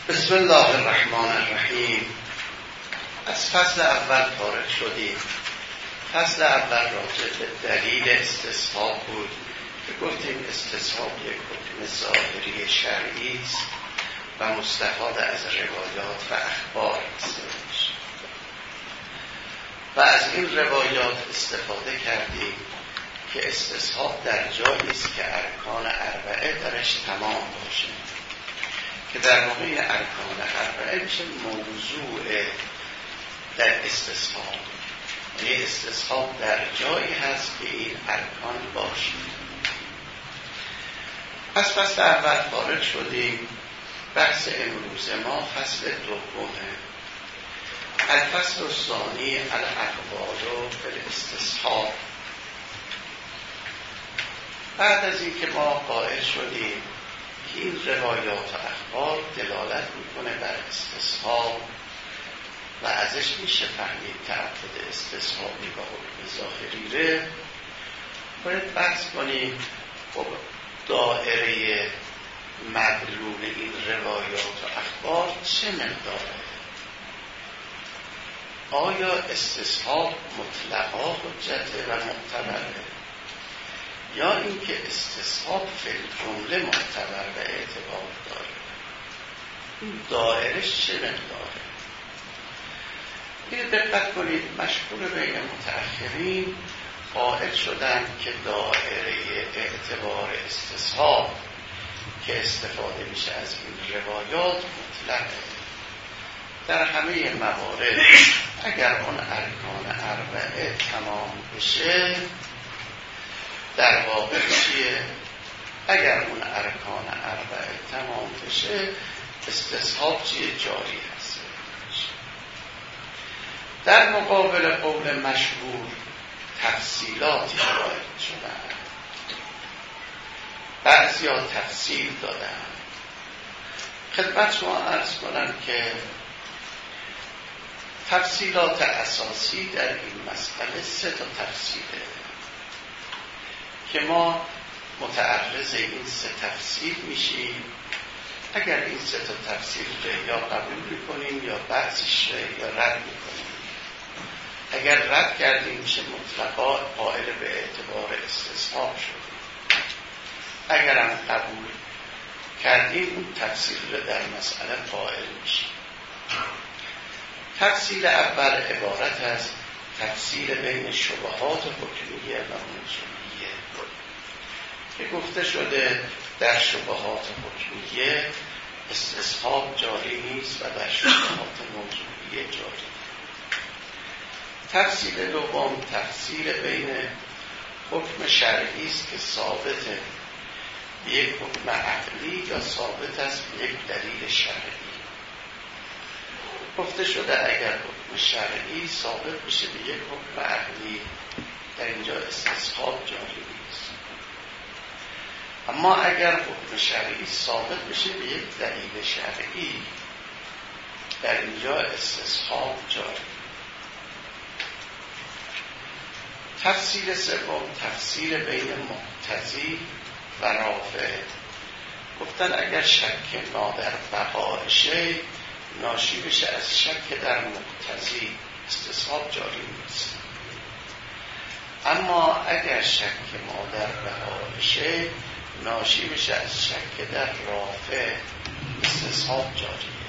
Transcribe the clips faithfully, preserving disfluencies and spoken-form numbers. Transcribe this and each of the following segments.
بسم الله الرحمن الرحیم. از فصل اول فارغ شدیم. فصل اول راجع به دلیل استصحاب بود که گفتیم استصحاب یک حکم ظاهری شرعی است و مستفاد از روایات و اخبار است و از این روایات استفاده کردیم که استصحاب در جایی است که ارکان اربعه درش تمام باشه، که در واقع ارکان اربعه میشه موضوع در استصحاب، یعنی استصحاب در جایی هست که این ارکان باشه. پس فصل اول فارغ شدیم. بحث امروز ما فصل دومه، الفصل الثانی الاقوال بالاستصحاب. بعد از این که ما قائل شدیم که این روایات و اخبار دلالت میکنه بر استصحاب و ازش میشه فهمید تعبد استصحابی و حکم ظاهری ره، باید بحث کنیم خب دائره مدلول این روایات و اخبار چه مقداره؟ آیا استصحاب مطلقا حجته و معتبره، یا اینکه استصحاب فی الجمله معتبر و اعتبار داره؟ این دائرش چه مقداره؟ این دقت کنید، مشهور بین متأخرین قائل شدن که دائره اعتبار استصحاب که استفاده میشه از این روایات مطلقه. در همه موارد اگر اون ارکان اربعه تمام بشه، در واقع چیه؟ اگر اون ارکان اربعه تمام بشه استصحاب چیه؟ جاری هست. در مقابل قول مشهور تفصیلاتی وارد شدن، بعضیا تفصیل دادن. خدمت شما عرض کنم که تفصیلات اساسی در این مسئله سه تا تفصیله که ما متعرض این سه تفصیل میشیم. اگر این سه تا تفصیل رو یا قبول میکنیم یا بعضیش رو یا رد میکنیم. اگر رد کردیم میشه مطلقا قائل به اعتبار استصحاب شد. اگر هم قبول کردیم اون تفصیل رو در مسئله قائل میشیم. تفصیل اول عبارت از تفصیل بین شبهات حکمیه و موضوعیه که گفته شده در شبهات حکمیه استصحاب جاری نیست و در شبهات موضوعیه جاری. تفصیل دوم تفصیل بین حکم شرعی است که ثابته به یک حکم عقلی یا ثابت است به یک دلیل شرعی. گفته شده اگر حکم شرعی ثابت بشه به یک حکم عقلی، در اینجا استصحاب جاری نیست. اما اگر حکم شرعی ثابت بشه به یک دلیل شرعی، در اینجا استصحاب جاری. تفصیل سوم تفصیل بین مقتضی و رافع. گفتن اگر شک ما در بقاء شیء ناشی بشه از شک در مقتضی، استصحاب جاری نیست. اما اگر شک ما در بقاء شیء ناشی بشه از شک در رافع، استصحاب جاریه.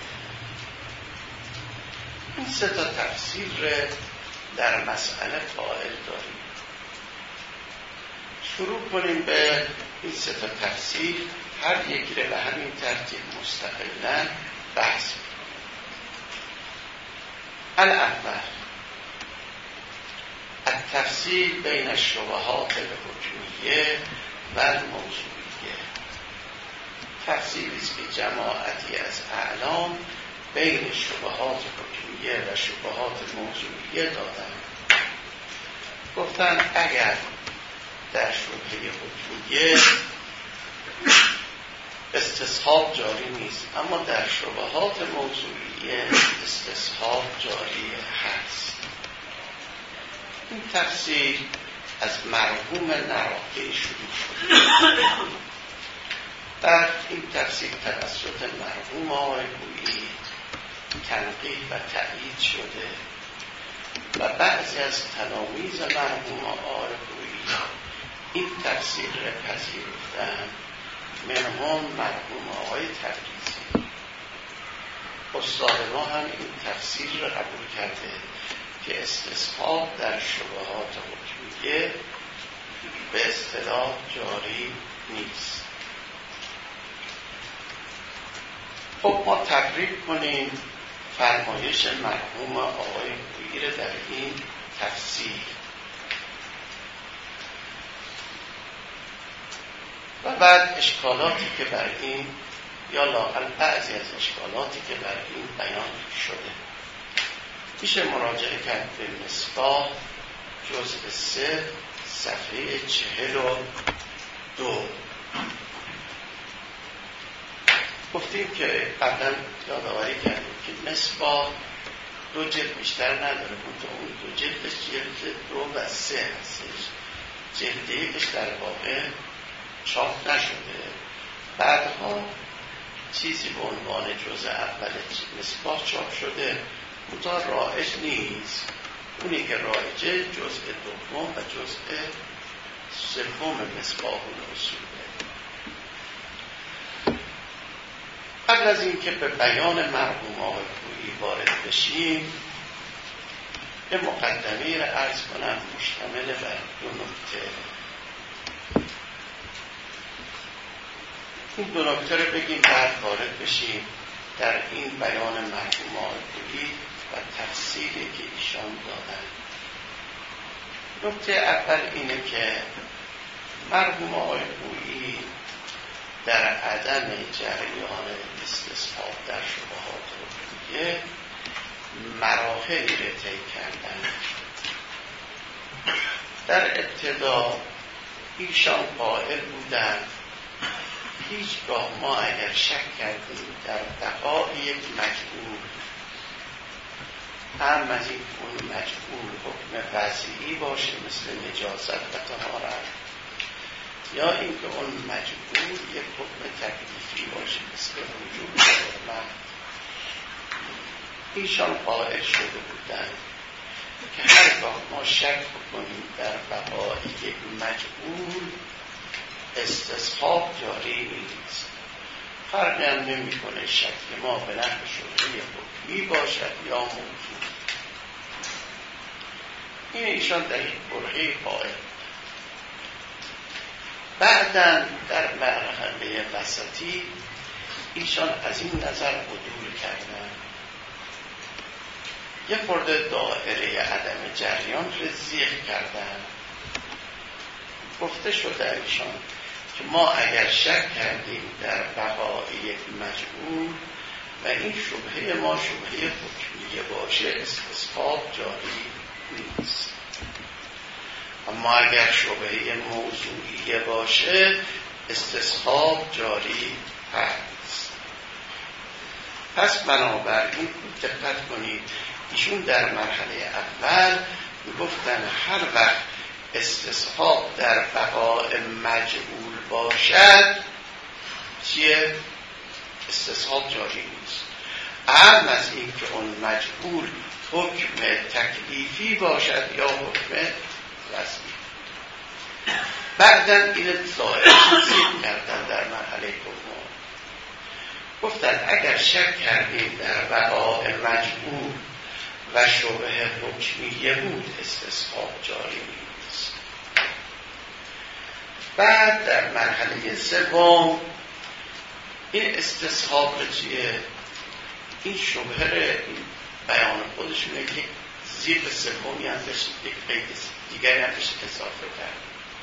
این سه تا تفسیر در مسئله قائل داریم. شروع کنیم به این سه تا تفسیر، هر یک رو به همین ترتیب مستقلاً بحث کنیم. الاول التفصیل بین الشبهات الحکمیه و الموضوعیه. تفصیلی است که جماعتی از اعلام بین شبهات حکمیه و شبهات موضوعیه دادن. گفتن اگر در شبهه حکمیه استصحاب جاری نیست، اما در شبهات موضوعیه استصحاب جاری هست. این تفسیر از مرحوم نراقی شروع شد. بعد این تفسیر توسط مرحوم آقای گویی تنقیح و تأیید شده و بعضی از تلامید مرحوم آقای گویی این تفسیر را پذیرفتند، منهم مرحوم آقای تبریزی. استاد ما هم این تفسیر را قبول کرده که استصحاب در شبهات حکمیه به اصطلاح جاری نیست. خب ما تقریب کنیم فرمایش مرحوم آقای گویی را در این تفسیر و بعد اشکالاتی که بر این یا لااقل بعضی از اشکالاتی که بر این بیان شده میشه مراجعه کرد به مصباح جزء سه صفحه چهل و دو. گفتیم که قبلا یادآوری کردیم که مصباح دو جلد بیشتر نداره، اون دو جلدش جلد دو و سه هستش. جلد یکش در واقع چاپ نشده، بعدها چیزی به عنوان جزء اول مصباح چاپ شده، منتها رایج نیست. اونی که رایجه جزء دوم و جزء سوم مصباح الاصوله. قبل از این که به بیان مرحوم آقای گویی وارد بشیم، یه مقدمه را عرض کنم مشتمل بر دو نکته. این دو نکته رو بگیم بعد وارد بشیم در این بیان مرحوم آقای گویی و تفسیری که ایشان دادن. نکته اول اینه که مرحوم آقای گویی در عدم جریان استصحاب در شبهات حکمیه مراحلی را طی کردن. در ابتدا ایشان قائل بودند هیچگاه ما اگر شک کردیم در بقای یک مجبور، هم از این اون مجبور حکم وضعی باشه مثل نجاست و طهارت، یا اینکه اون مجبور یک حکم تکلیفی باشه مثل وجوب و حرمت، ایشان قائل شده بودند که هرگاه ما شک بکنیم در بقای یک مجبور استصحاب جاری نیست. فرقی هم نمی کنه شک ما به نحو شبهه حکمی باشد یا موجود. این ایشان در این برهه قائل. بعداً در مرحله وسطی ایشان از این نظر عدول کردن، یه خورده دائره عدم جریان رو زیغ کردن. گفته شده ایشان که ما اگر شک کردیم در بقای یک مجبور و این شبهه ما شبهه حکمیه باشه استصحاب جاری نیست، اما اگر شبهه موضوعیه باشه استصحاب جاری هست. پس بنابراین دقت کنید، ایشون در مرحله اول گفتن هر وقت استصحاب در بقای مجبور باشد چیه؟ استصحاب جاری نیست. اهم از این که اون مجبور حکم تکلیفی باشد یا حکم وضعی. بعدن این ظاهر توصیف کردن در مرحله دوم، گفتن اگر شک کردیم در بقای مجبور و شبهه حکمیه بود استصحاب جاری نیست. بعد در مرحله سوم این استصحاب چیه؟ این شبهه این بیان خودشونه که زیر سومی ازش یک قید دیگری ازش اضافه کرد.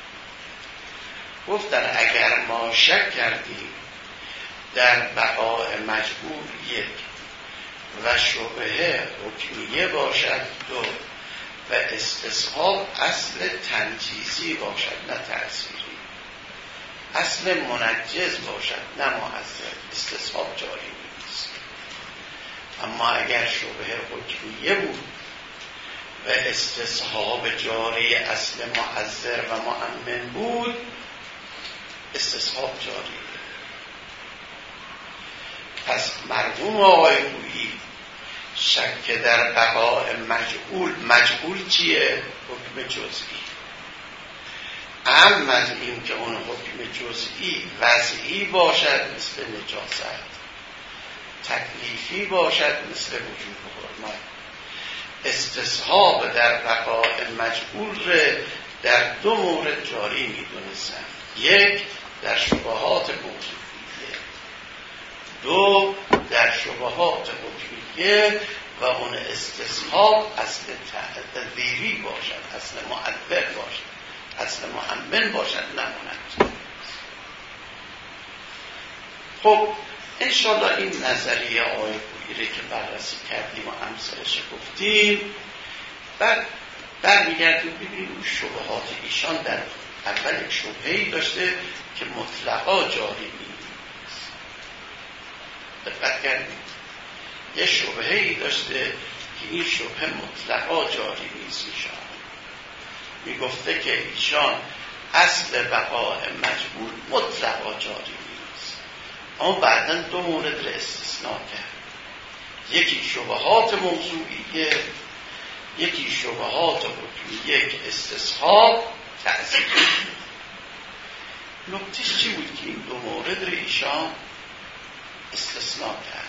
گفتن اگر ما شک کردیم در بقای مجبور یک و شبهه حکمیه باشد دو و استصحاب اصل تنجیزی باشد نه تأثیری، اصل منجز باشد نه مؤثر، استصحاب جاری نیست. اما اگر شبهه حکمیه بود و استصحاب جاری اصل مؤثر و مؤمن بود استصحاب جاری. پس مرحوم آقای خویی شک در بقاء مجهول، مجهول چیه؟ حکم جزئی. اما از این که اون حکم جزئی وضعی باشد مثل نجاست، تکلیفی باشد مثل وجوب حرمت، استصحاب در بقاء مجهول ره در دو مورد جاری می‌دونستن. یک در شبهات موضوعیه، دو در شبهات حکمیه و اون استصحاب اصل تدبیری باشد، اصل معبر باشد، اصل محمل باشد، نماند. خب انشاءالله این نظریه آقای خویی که بررسی کردیم و امثالش گفتیم، بعد برمیگردیم ببینیم اون شبهات ایشان. در اول یک شبهه‌ای داشته که مطلقا جاری نیست، دقت کردیم. یه شبهه‌ای داشته که این شبهه مطلقا جاری نیست. ایشان میگفته که ایشان اصل بقاء مجهول مطلقا جاری نیست، اما بعداً دو مورد را استثناء کرد. یکی شبهات موضوعیه، یکی شبهات حکمیه که استصحاب تعزیل. نکتهش چی بود که این دو مورد را ایشان استثناء کرد؟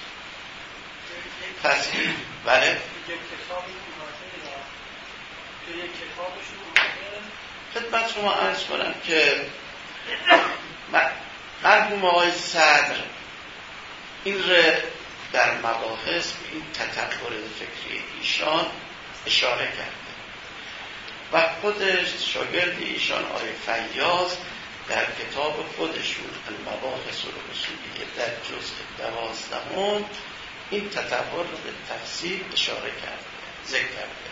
پس این بله یک کتابی که یک کتابشون خدمت شما عرض کنم که مرحوم آقای صدر این را در مباحث به این تطور فکری ایشان اشاره کرده و خودش شاگرد ایشان آقای فیاض در کتاب خودشون المباحث الاصولیه در جزء دوازدهم این تطور رو به تفصیل اشاره کرده، ذکر کرده.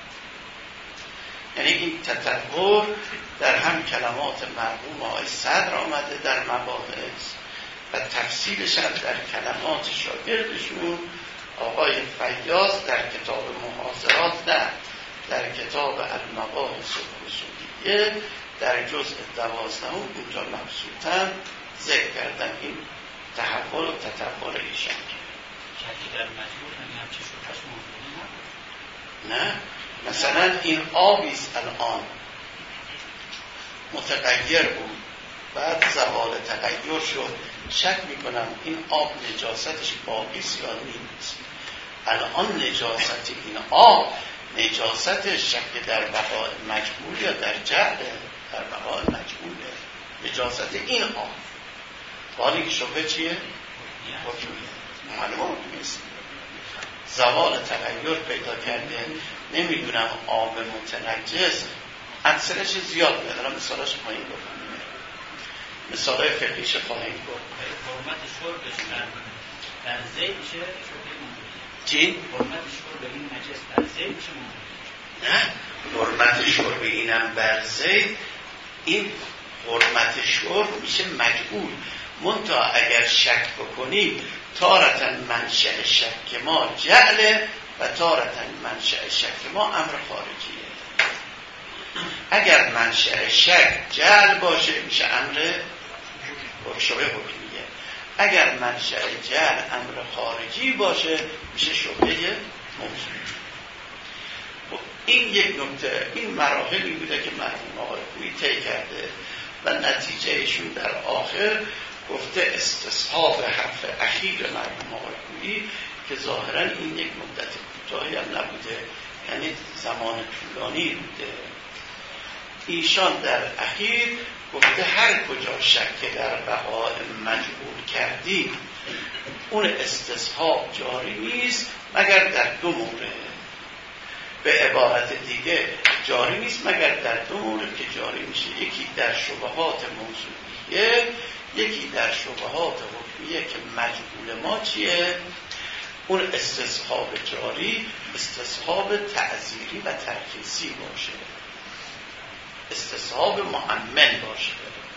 یعنی این تطور در هم کلمات مرحوم آقای صدر آمده در مباحث و تفصیلش هم در کلمات شاگردشون آقای فیاض در کتاب محاضرات، نه در کتاب المباحث الاصولیه در جزء دوازدهم اونجا مبسوطاً ذکر کردن این تحول و تطور ایشان. شکی در مجموع هم چه شبهش موجودی نه؟ مثلا این آبیست الان متغیر بود، بعد زوال تغییر شد، شک میکنم این آب نجاستش باقیست یا نیست. الان نجاست این آب نجاستش شک در بقاء مجهول یا در جعل در بقاء مجهوله، نجاست این آب. حالی که شبه چیه؟ حکمیه، معلومه نیست. زوال تغییر پیدا کرده، نمیدونم آب متنجس اکثرش زیاد میدارم، مثالش خواهیم بکنیم، مثالای فقهیش خواهیم گفت. حرمت شربش در زید میشه شربه موجودی. چی؟ حرمت شرب این نجس در زید میشه موجودی. نه، حرمت شرب اینم بر زید، این حرمت شرب میشه مجهول. منتها اگر شک بکنیم تارتن منشأ شک ما جعله و تارتن منشأ شک ما امر خارجیه. اگر منشأ شک جعل باشه میشه امر شبه حکمیه، اگر منشأ جعل امر خارجی باشه میشه شبه موضوعی. این یک نکته، این مراحلی بوده که مرحوم آقای خویی طی کرده و نتیجهشون در آخر گفته استصحاب حرف اخیر مرحوم آقای خویی که ظاهرا این یک مدت کوتاهی هم نبوده، یعنی زمان طولانی بوده. ایشان در اخیر گفته هر کجا شک در بقاء مجهول کردی اون استصحاب جاری نیست مگر در دو مورد. به عبارت دیگه جاری نیست مگر در دو مورد که جاری میشه، یکی در شبهات موضوعیه، یکی در شبهات حکمیه که مجهول ما چیه. اون استصحاب جاری استصحاب تعزیری و ترخیصی باشه، استصحاب محمل باشه.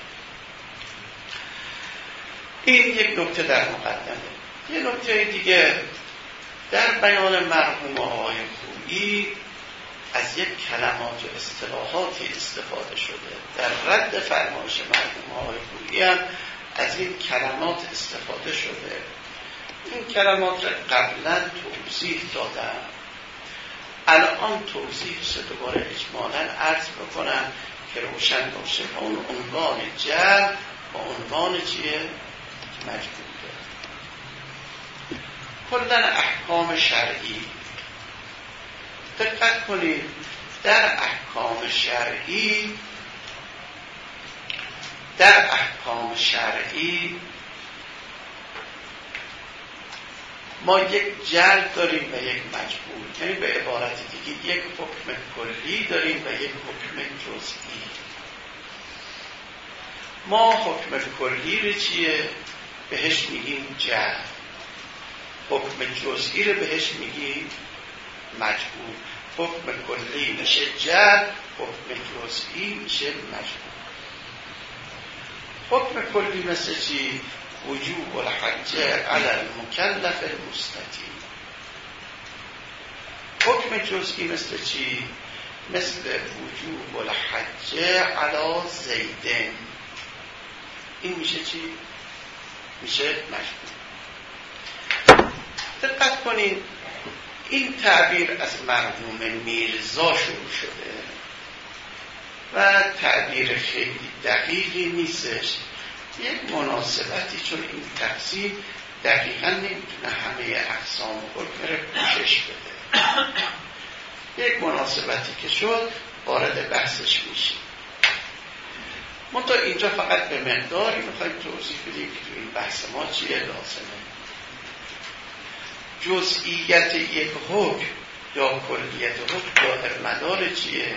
این یک نکته در مقدمه. یه نکته دیگه در بیان مرحوم آقای خویی از یک کلمات و اصطلاحاتی استفاده شده. در رد فرمایش مرحوم آقای خویی هم از این کلمات استفاده شده. این کلمات را قبلا توضیح دادم، الان توضیحش رو دوباره اجمالاً عرض بکنم که روشن باشه. اون عنوان جعل با عنوان چیه؟ مجبور داره. کلاً احکام شرعی، دقت کنید در احکام شرعی در احکام شرعی ما یک جعل داریم و یک مجبور، یعنی به عبارت دیگه یک حکم کلی داریم و یک حکم جزئی. ما حکم کلی رو چیه؟ بهش میگیم جعل. حکم جزئی رو بهش میگیم مجبور. حکم کلی میشه جعل، حکم جزئی میشه مجبور. حکم کلی مثل چی؟ وجوب الحج علی المکلف المستطیع. حکم جزئی مثل چی؟ مثل وجوب الحج علی زیدن. این میشه چی؟ میشه مجبور. دقت کنید این تعبیر از مرحوم میرزا شروع شده و تعبیر خیلی دقیقی نیستش، یک مناسبتی، چون این تقسیم دقیقا نمیتونه همه اقسام حکم رو پوشش بده. یک مناسبتی که شد وارد بحثش میشیم. منتها اینجا فقط به مقداری میخوایم توضیح بدیم که تو این بحث ما چیه لازمه. جزئیت یک حکم یا کلیت حکم دائر مدار چیه؟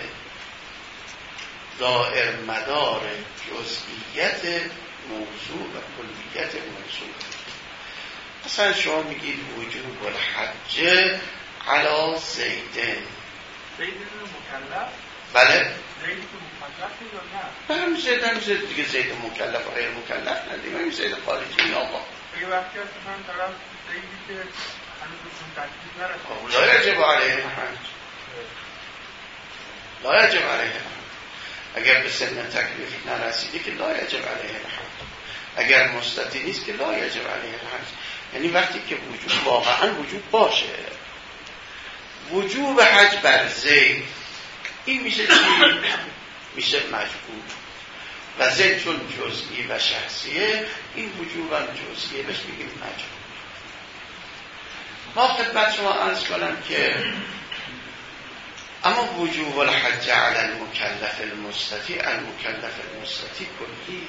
دائر مدار جزئیت موضوع و کلیت موضوع. مثلا شما میگید وجوب الحج علی زیدن. زیدن مکلف؟ بله. زید مکلفی یا نه؟ هم زید هم زید دیگه، زید مکلف و غیر مکلف ندیم، هم زید خارجی این آقا. یه وقتی هست من دارم زیدی که هنوز بسون تکلیف نرسید. لا یجب علیه الحج. لا یجب علیه الحج. اگر به سن تکلیف نرسیده که لا یجب علیه الحج. اگر مستطیع نیست که لا یجب علیه الحج. یعنی وقتی که وجوب واقعا وجوب باشه، وجوب حج بر زید، این میشه چی؟ میشه مجبور. و زید چون جزئی و شخصیه، این وجوب هم جزئیه، بهش میگیم مجبور. ما خدمت شما عرض کنم که اما وجوب الحج علی المکلف المستطیع، المکلف المستطیع کلی.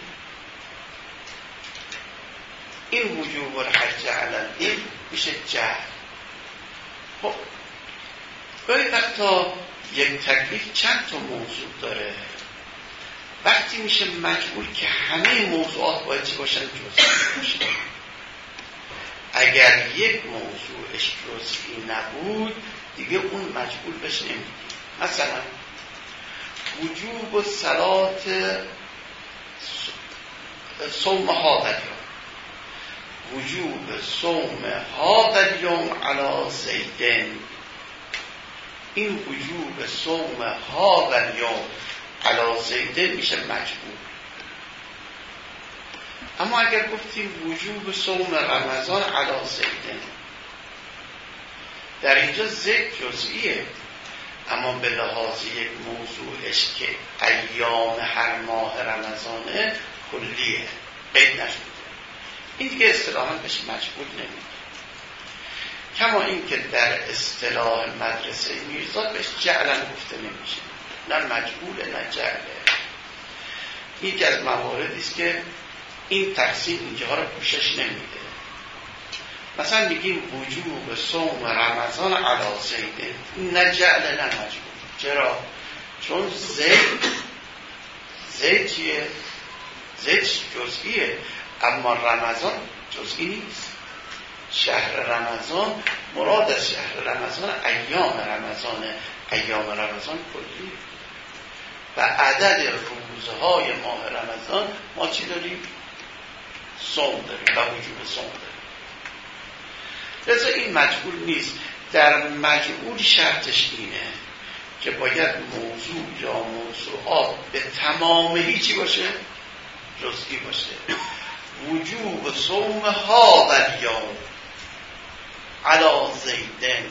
این وجوب الحج علی این میشه جهل. خب گاهی وقتا یک تکلیف چند تا موضوع داره، وقتی میشه مجبور که همه موضوعات باید چی باشن؟ جزئی باشن. اگر یک موضوعش جزئی نبود دیگه اون مجبور بهش نمیگیم. مثلا وجوب صلات صوم هذا اليوم، وجوب صوم هذا اليوم علی زیدن. این وجوب صوم هذا اليوم علی زیدن میشه مجبور. اما اگر گفتیم وجوب صوم رمضان علی زیدن، در اینجا زید جزئیه، اما به لحاظ یک موضوعش که ایام هر ماه رمضانه کلیه، قید نشده. این دیگه اصطلاحاً بهش مجبور نمیده. کما این که در اصطلاح مدرسه میرزا بهش جعلن گفته نمیشه، نه مجبوره نه جعله. یکی از مواردی است که این تقسیم اینجاها رو پوشش نمیده. مثلا میگیم وجوب صوم رمضان علی زید، نه جعل نه مجبور. چرا؟ چون زید زید چیه؟ زید جزئیه، اما رمضان جزئی نیست. شهر رمضان، مراد از شهر رمضان ایام رمضان، ایام رمضان کلی و عدد روزهای ماه رمضان ما چی داریم؟ صوم داریم و وجوب صوم داریم. لذا این مجبور نیست. در مجبور شرطش اینه که باید موضوع یا موضوعات به تمام هیچی باشه؟ جزئی باشه. وجوب صوم هذا اليوم، علی زیدن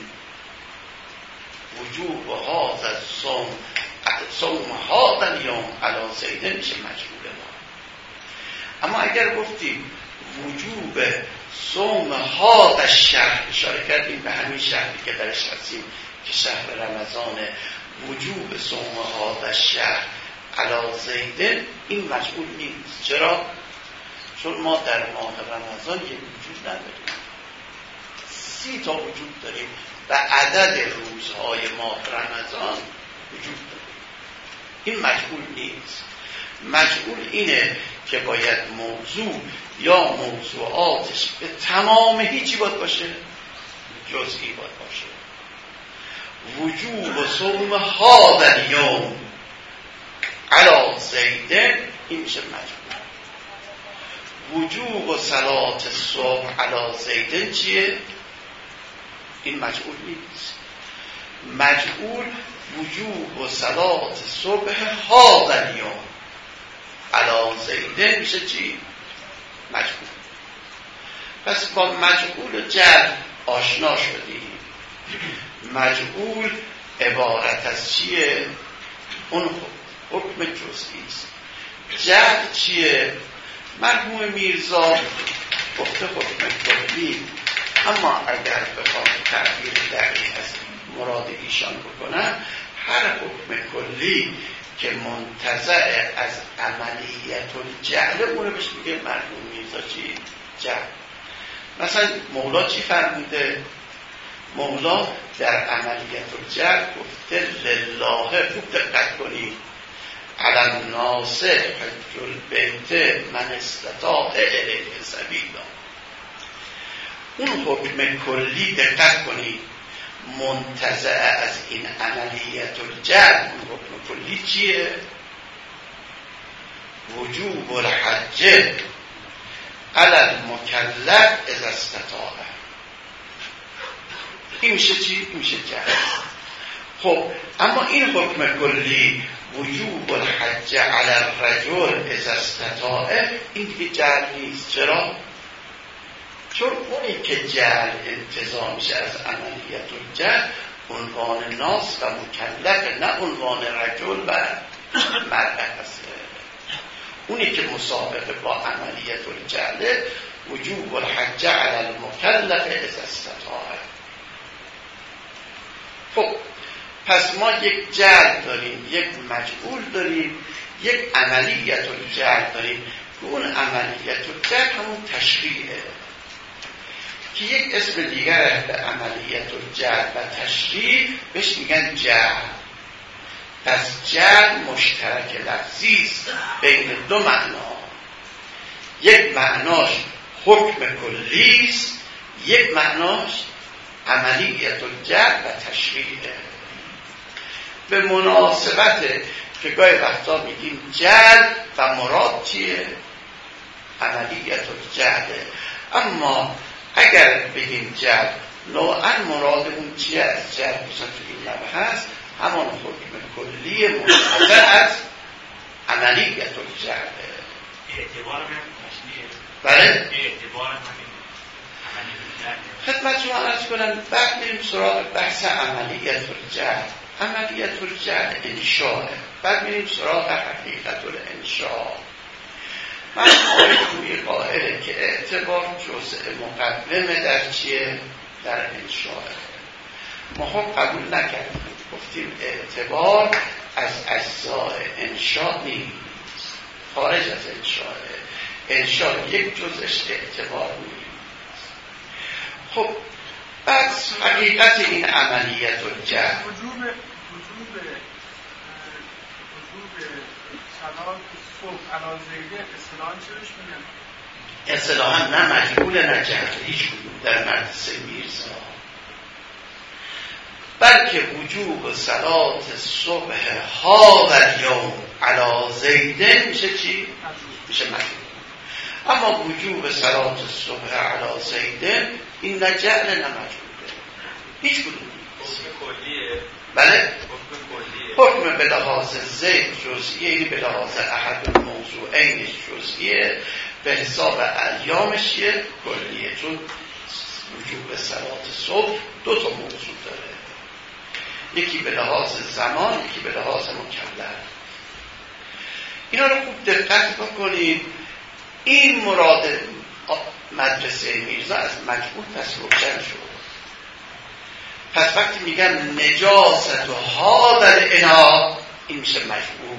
وجوب هذا الصوم صوم هذا اليوم علی زیدن میشه مجهول ما. اما اگر گفتیم وجوب صوم هذا الشهر، اشاره کردیم به همین شهری که درش هستیم که شهر رمضان، وجوب صوم هذا الشهر علی زیدن، این مجهول نیست. چرا؟ چون ما در ماه رمضان یک وجود نداریم، سی تا وجود داریم و عدد روزهای ماه رمضان وجود داریم. این مجهول نیست. مجهول اینه که باید موضوع یا موضوعاتش به تمام هیچی باید باشه، جزئی باید باشه. وجوب صوم هذا اليوم علی زیدن، این میشه مجهول. وجوب صلاة الصبح علی زیدن چیه؟ این مجهول نیست. مجهول وجوب صلاة الصبح هذا اليوم علی زیدن میشه چی؟ مجهول. پس با مجهول و جر آشنا شدیم. مجهول عبارت از چیه؟ اون حکم جزئی است. جر چیه؟ مرحوم میرزا گفته حکم کلی، اما اگر بخوام تعبیر دقیق از مراد ایشان بکنم، هر حکم کلی که منتزع از عملیت الجعل اونه بهش میگه مرحوم میرزا چی؟ جعل. مثلا مولا چی فرموده؟ مولا در عملیت الجعل گفته لله، خوب دقت کنید، علی الناس حج البیت من استطاع الیه سبیلا. اون حکم کلی دقت کنید منتزع از این عملیت الجعل، اون حکم کلی چیه؟ وجوب الحج علی المکلف اذا استطاع. این میشه چی؟ این میشه جعل. خب اما این حکم کلی وجوب الحج علی الرجل اذا استطاع، این دیگه جعل نیست. چرا؟ چون اونی که جعل انتزاع میشه از عملیت الجعل عنوان ناس و مکلف، نه عنوان رجل و مرد هست. اونی که مسابقه با عملیت الجعل وجوب الحج علی المکلف اذا استطاع. خب پس ما یک جعل داریم، یک مجعول داریم، یک عملیت الجعل داریم که اون عملیت الجعل همون تشریعه که یک اسم دیگر به عملیت الجعل و تشریع بهش میگن جعل. پس جعل مشترک لفظی است بین دو معنا. یک معناش حکم کلی است، یک معناش عملیت الجعل و تشریعه. به مناسبت که گاهی وقتا میگیم جعل و مراد چیه؟ عملیت الجعله. اما اگر بگیم جعل نوعا مراد اون چیه از جعل؟ مثلا تو این مبحث همان حکم کلی منتزع از عملیت الجعله. اعتبار هم تشریعه. بله؟ اعتبار هم خدمت شما عرض کنم. بعد میریم سراغ بحث عملیت الجعل. عملیت الجعل انشاءه، بعد میریم سراغ حقیقت الانشاء. من آیه قائله که اعتبار جزء مقدمه در چیه؟ در انشاءه. ما خب قبول نکردیم، گفتیم اعتبار از اجزاء انشاء نیست، خارج از انشاءه. انشاء یک جزءش اعتبار نیست. خب بعد حقیقت این عملیت الجعل وجوب وجوب وجوب صلات صبح علی زیده اصطلاحاً چیش میگن؟ اصطلاحاً نه مجهول نه جعل، هیچ کدوم در مدرسه میرزا، بلکه وجوب صلات صبح هذا اليوم علی زیده میشه چی؟ میشه مجهول. اما وجوب صلات صبح علی زیده این نه جعل نه مجهوله، هیچ کدوم نیست. حکم کلیه. بله؟ حکم کلیه. حکم به لحاظ زید جزئیه، یعنی به لحاظ احد الموضوعینش جزئیه، به حساب ایامش کلیه، چون وجوب صلات صبح دو تا موضوع داره، یکی به لحاظ زمان، یکی به لحاظ مکلف. اینا رو خوب دقت بکنید. این مراد مدرسه میرزا از مجموع پس روشن شد. پس وقتی میگن نجاست و هادر انا، این میشه مجموع.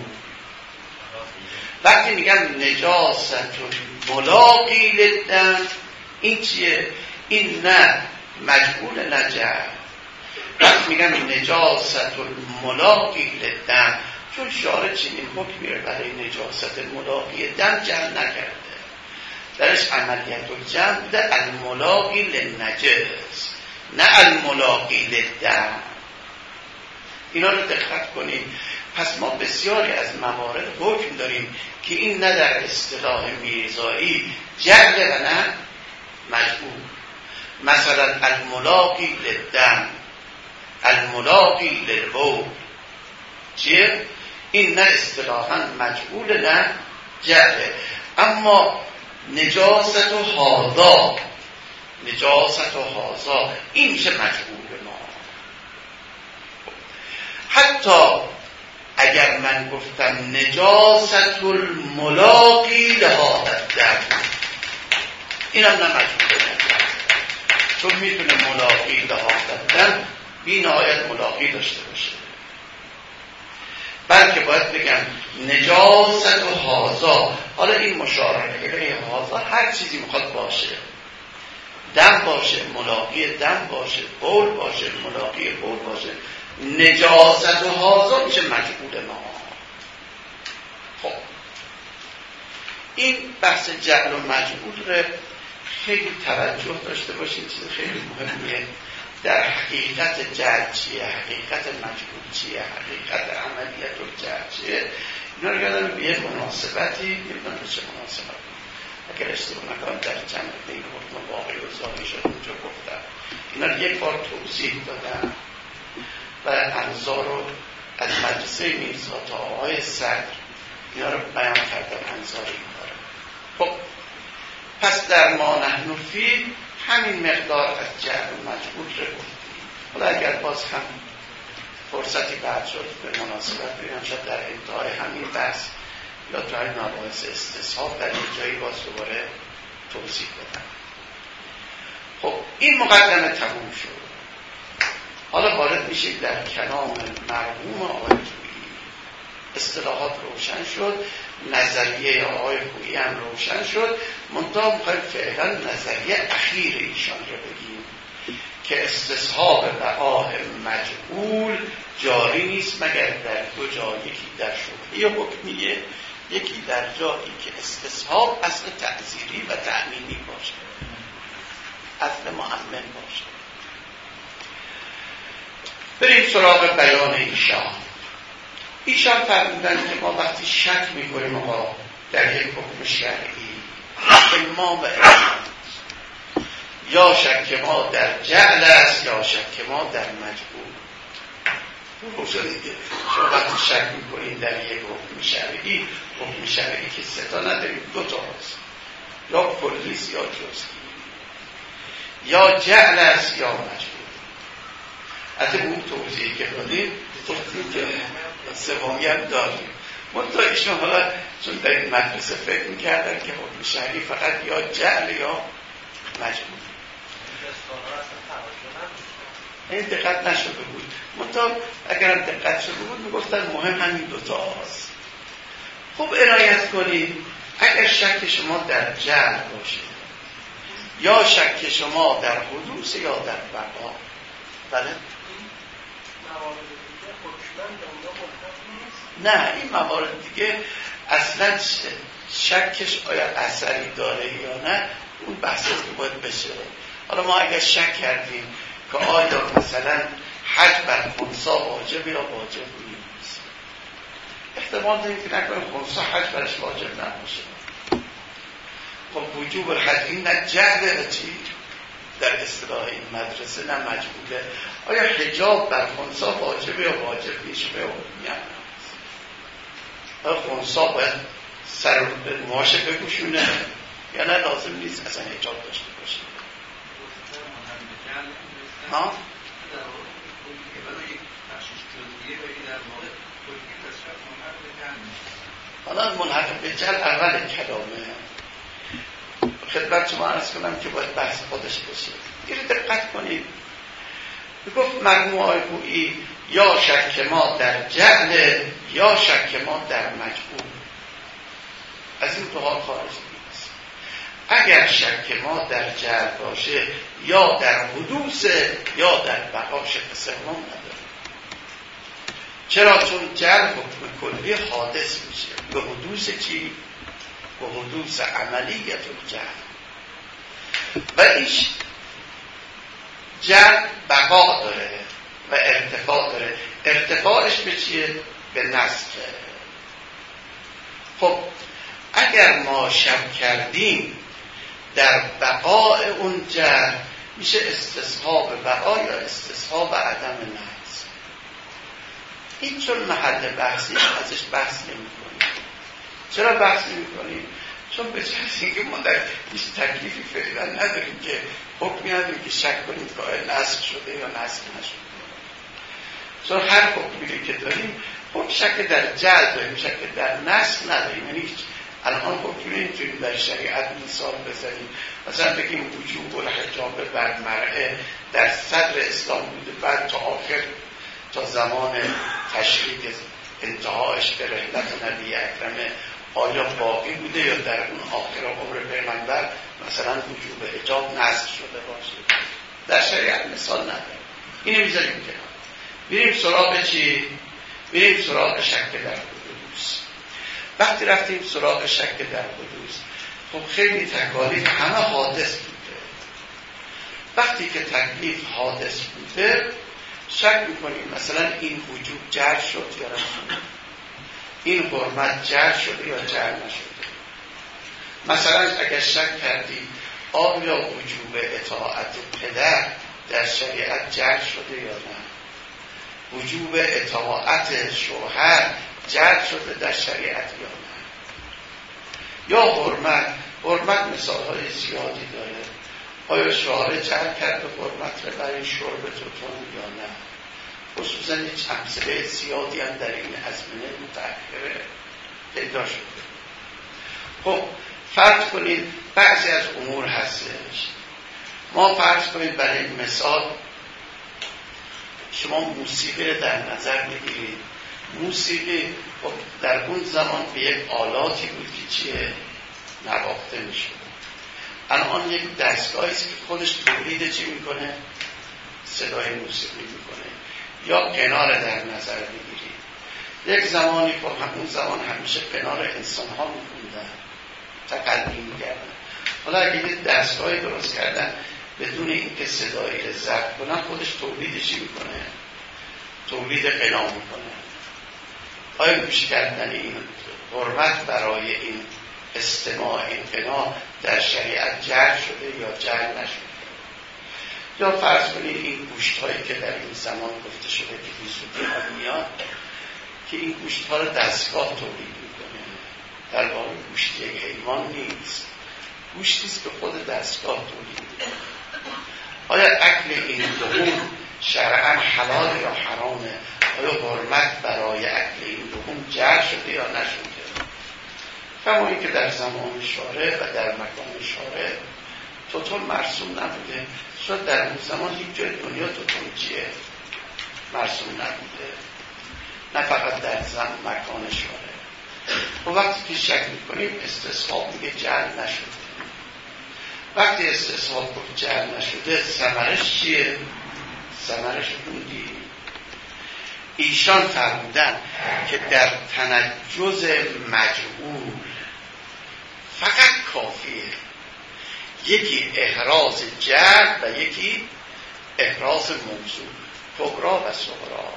وقتی میگن نجاست و ملاقی للدم، این چیه؟ این نه مجموع نجر. وقتی میگن نجاست و ملاقی للدم، چون شارع چنین حکمی رو برای نجاست ملاقی دم جمع نکرده، درش عملیت و جمع بوده الملاقی للنجس، نه الملاقی للدم. اینا رو دقت کنید. پس ما بسیاری از موارد حکم داریم که این نه در اصطلاح میرزایی جعل و نه مجموع. مثلا الملاقی للدم، الملاقی للبول، چیه؟ این نه اصطلاحاً مجعول نه جعله. اما نجاست و هاذا، نجاست و هاذا این میشه مجعول ما. حتی اگر من گفتم نجاست الملاقی لهذا الدم، اینم نه مجعول نه، چون میتونه ملاقی لهذا الدم بی نهایت ملاقی داشته باشه، بلکه باید بگم نجاست و هاذا. حالا این مشاره الیه هاذا هر چیزی میخواد باشه، دم باشه ملاقی دم باشه، بول باشه ملاقی بول باشه، نجاست و هاذا میشه مجعول ما. خب این بحث جعل و مجعول رو خیلی توجه داشته باشید، چیز خیلی مهمیه. در حقیقت جعل چیه، حقیقت مجعول چیه، حقیقت عملیت الجعل چیه، اینا رو یادم به یه مناسبتی نمیدونم چه مناسبت، اگر اشتباه نکنم در چند این حکم واقعی و ظاهری شد اونجا گفتم. اینا رو یک بار توضیح دادم و انظار رو از مجلسه میرزا تا آقای صدر اینا رو بیان کردم، انظار این کاره. خب پس در ما نحن فی همین مقدار از جعل و مجعول رو گفتیم. حالا اگر باز هم فرصتی بعد شد به مناسبت ببینم شد در انتهای همین بحث یا جای مباحث استصحاب در یک جایی باز دوباره توضیح بدم. خب این مقدمه تموم شد. حالا وارد میشیم در کلام مرحوم آقای خویی. اصطلاحات روشن شد، نظریه آقای خویی هم روشن شد. منتها میخوایم فعلا نظریه اخیر ایشان رو بگیم که استصحاب بقاء مجعول جاری نیست مگر در دو جا، یکی در شبهه حکمیه، یکی در جایی که استصحاب اصل تعزیری و تأمینی باشه، اصل مؤمن باشه. بریم سراغ بیان ایشان. ایشان فرمودن که ما وقتی شک میکنیم آقا در یک حکم شرعی ما و یا شک ما در جعل است یا شک ما در مجعول. روشن دیگه شما وقتی شک میکنید در یک حکم شرعی، حکم شرعی که سه تا نداریم، دو تا هست، یا کلیست یا جزئی، یا جعل است یا مجعول. حتی اون توضیحی که دادیم گفتیم که سومی هم داریم. منتها ایشون حالا چون در این مدرسه فکر میکردن که حکم شرعی فقط یا جعل یا مجعول. این دقت نشده بود. منتها اگرم دقت شده بود میگفتن مهم همین دوتا هست. خوب عنایت کنید. اگر شک شما در جعل باشه یا شک شما در حدوث یا در بقا، بله؟ نه این موارد دیگه اصلا شکش آیا اثری داره یا نه اون بحثی که باید بشه. حالا ما اگر شک کردیم که آیا مثلا حج بر خنثی واجب یا واجب نیست، احتمال داریم که نکنه خنثی حج برش واجب نباشه. خب وجوب الحج این نه جعله و چی؟ در اصطلاح این مدرسه نه مجبوره. آیا حجاب بر خنثی واجب یا واجب نیست؟ به اون میگن آیا خنثی باید سر به موهاش بپوشونه یا نه لازم نیست اصلا حجاب داشته باشه؟ ها؟ حالا ملحق به جل اول کلامه خدمت شما عرض کنم که باید بحث خودش باشه. یه دقت کنید، گفت مرحوم آقای گویی یا شک ما در جهل یا شک ما در مجهول، از این دو حال خارج نیست. اگر شک ما در جهل باشه یا در حدوث یا در بقا شک سوم نداره. چرا؟ چون جهل حکم کلی حادث میشه به حدوث چی؟ به حدوث عملیت الجهل. و ایش جهل بقا داره و ارتفاع داره. ارتفاعش به چیه؟ به نسخه. خب اگر ما شک کردیم در بقاء اون جهل، میشه استصحاب بقا یا استصحاب عدم نقص. این چون محل بحثی ازش بحث نمی کنیم. چرا بحث نمی کنیم؟ چون به جهت اینکه ما در هیچ تکلیفی فعلا نداریم که حکمی نداریم که شک کنیم که نسخ شده یا نسخ نشده. چون هر حکمی که داریم حکم شک در جهل داریم، شک در نسخ نداریم. یعنی الان حکمی نمیتونیم در شریعت مثال بزنیم، مثلا بگیم وجوب الحجاب بر مرأه در صدر اسلام بوده، بعد تا آخر تا زمان تشریع انتهاش به رحلت نبی اکرمه آیا باقی بوده یا در اون آخر عمر پیغمبر مثلا وجوب حجاب نسخ شده باشه. در شریعت مثال نداریم. اینو میذاریم کنار. بریم سراغ چی؟ بریم سراغ شک در حدوث. وقتی رفتیم سراغ شک در حدوث، خب خیلی تکالیف همه حادث بوده. وقتی که تکلیف حادث بوده شک میکنیم مثلا این وجوب جر شد یا نشد، این حرمت جر شده یا جر نشده. مثلا اگر شک کردیم آیا وجوب اطاعت پدر در شریعت جر شده یا نه، وجوب اطاعت شوهر جر شده در شریعت یا نه، یا حرمت حرمت مثالهای زیادی داره. آیا شوهر جر کرده حرمت رو برای شرب توتون یا نه؟ خصوصا یک امثله زیادی هم در این ازمنه متأخره پیدا شده. خب فرض کنید بعضی از امور هستش، ما فرض کنید برای مثال شما موسیقی رو در نظر بگیرید. موسیقی خب در اون زمان به یک آلاتی بود که چیه؟ نواخته می شود. الان یک دستگاهی است که خودش تولید چی میکنه؟ صدای موسیقی میکنه. یا قنار در نظر بگیرید. یک زمانی خب همون زمان همیشه قنار انسان ها میخوندن، تقلیم میکردن. حالا اگه یک دستگاهی درست کردن بدون اینکه صدایی رو ضبط کنن، خودش تولیدش میکنه، تولید قنا میکنه. آیا گوش کردن این حرمت برای این استماع این قنا در شریعت جر شده یا جر نشده؟ یا فرض کنید این گوشت هایی که در این زمان گفته شده که بیزودی ها میاد که این گوشت ها رو دستگاه تولید میکنه، در واقع گوشت یک حیوان نیست، گوشتی است که خود دستگاه تولید میکنه. آیا اکل این لحوم شرعاً حلال یا حرامه؟ آیا حرمت برای اکل این لحوم جر شده یا نشده؟ کما اینکه در زمان شارع و در مکان شارع توتون مرسوم نبوده. شاید در اون زمان هیچ جای دنیا توتون چیه؟ مرسوم نبوده، نه فقط در زمان مکان شارع. و وقتی که شک میکنیم استصحاب میگه جر نشده. وقتی استصحاب گفت جر نشده ثمرش چیه؟ ثمرش خوندی. ایشان فرمودن که در تنجز مجعول فقط کافیه یکی احراز جر و یکی احراز موضوع، کبرا و صغرا.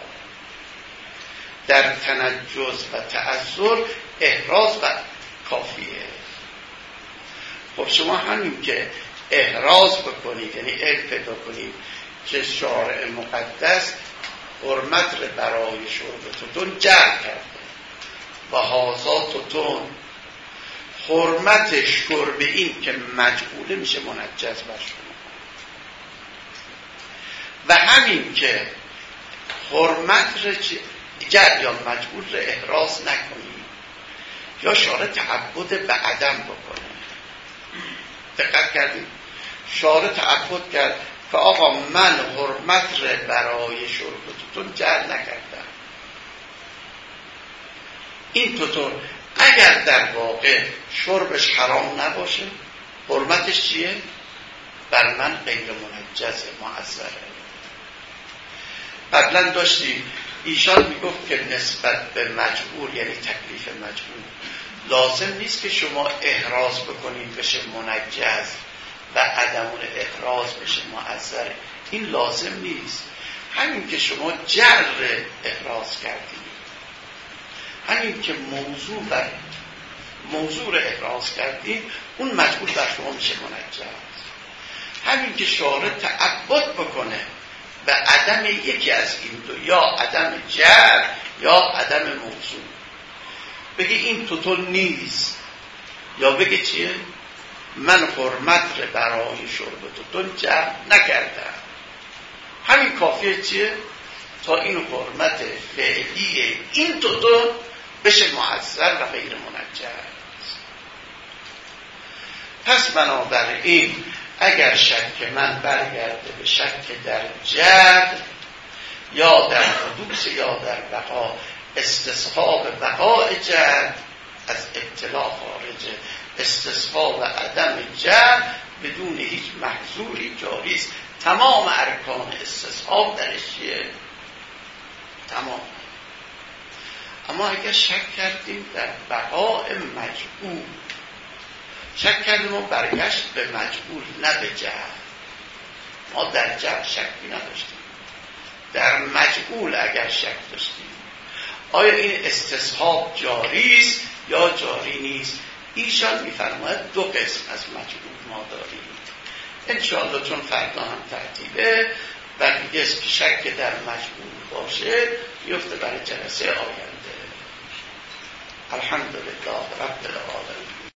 در تنجز و تعذر احراز و کافیه. خب شما همین که احراز بکنید یعنی علم پیدا کنید که شارع مقدس حرمت رو برای شرب توتون جر کرده و هازا توتون حرمت شرب این که مجعوله میشه منجز بر شما. و همین که حرمت را جریان مجبور را احراز نکنی یا شارع تعبد به عدم بکنه. دقت کردیم شارع تعبد کرد که آقا من حرمت را برای شربتون جعل نکردم. این طور اگر در واقع شربش حرام نباشه حرمتش چیه؟ بر من غیر منجز معذره. قبلا داشتیم ایشان میگفت که نسبت به مجبور یعنی تکلیف مجبور لازم نیست که شما احراز بکنید بشه منجز و عدم احراز بشه معذره. این لازم نیست. همین که شما جر احراز کردید، همین که موضوع بر موضوع رو احراز کردید، اون مجبور بر شما میشه منجز. همین که شارع تعبد بکنه به عدم یکی از این دو، یا عدم جر یا عدم موضوع، بگه این توتول نیست، یا بگه چیه؟ من حرمت رو برای شرب توتول جر نکردم. همین کافیه چیه؟ تا این حرمت فعلی این توتول بشه معذر و غیر منجز. پس بنابراین اگر شک من برگرده به شک در جد یا در حدوث یا در بقا، استصحاب بقاء جد از ابتلا خارجه، استصحاب عدم جد بدون هیچ محظوری جاری است. تمام ارکان استصحاب درش چیه؟ تمام. اما اگر شک کردیم در بقاء مجبور، شک کردیم و برگشت به مجبور نه به جهل. ما در جهل شکی نداشتیم، در مجبور اگر شک داشتیم آیا این استصحاب جاری است یا جاری نیست. ایشان میفرماید دو قسم از مجبور ما داریم انشاءالله، چون فردا هم تعطیله و میگه که شک در مجبور باشه میفته برای جلسه آینده. الحمدلله رب العالمین.